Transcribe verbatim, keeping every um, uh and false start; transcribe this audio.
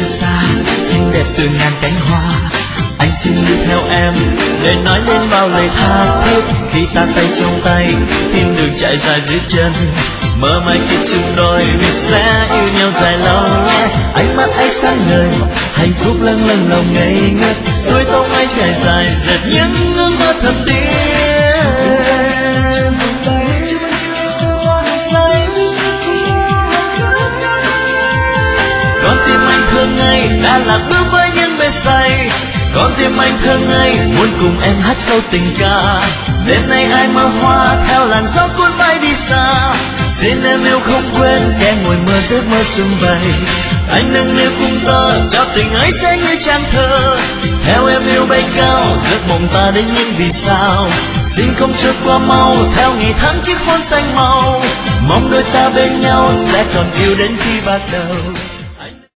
phương xa, xinh đẹp từ ngàn cánh hoa. Anh xin đi theo em để nói lên bao lời tha thiết. Khi ta tay trong tay, tìm đường chạy dài dưới chân. Mơ mai khi chung đôi, vì sẽ yêu nhau dài lâu nhé. Ánh mắt ấy sáng ngời, hạnh phúc lâng lâng lòng ngây ngất. Xuôi tóc mái trải dài, dệt những ước mơ thật tiên. Con tim anh thơ ngây đã lạc bước với những bề say. Con tim anh thơ ngây muốn cùng em hát câu tình ca. Đêm nay ai mơ hoa theo làn gió cuốn bay đi xa. Xin em yêu không quên kẻ ngồi mơ giấc mơ sum vầy. Anh nâng niu cùng tơ cho tình ấy sẽ như trang thơ. Theo em yêu bay cao giấc mộng ta đến những vì sao. Xin không trôi qua mau theo ngày tháng chiếc khôn xanh màu. Mong đôi ta bên nhau sẽ còn yêu đến khi bạc đầu.